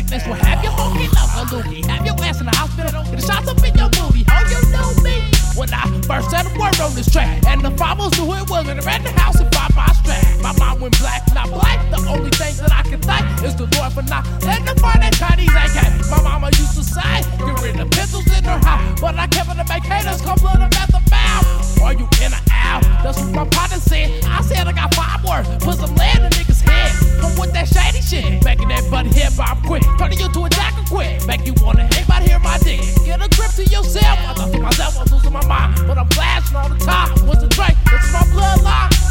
witness will have you hooking up a loogie. Have your ass in the hospital, get the shots up in your booty. Oh, you know me. When I first said a word on this track, and the farmers knew who it was, and they ran the house and found my strap. My mind went black, not black. The only thing that I can thank is the Lord for not letting them find that Chinese AK. My mama used to say, get rid of pistols in her house, but I kept it to make haters come blood them at the mouth. Are you in or out? That's what my partner said. I said I got 5 words, put some lead in niggas' head. Come with that shady shit, making that buddy hip hop quick, turning you to a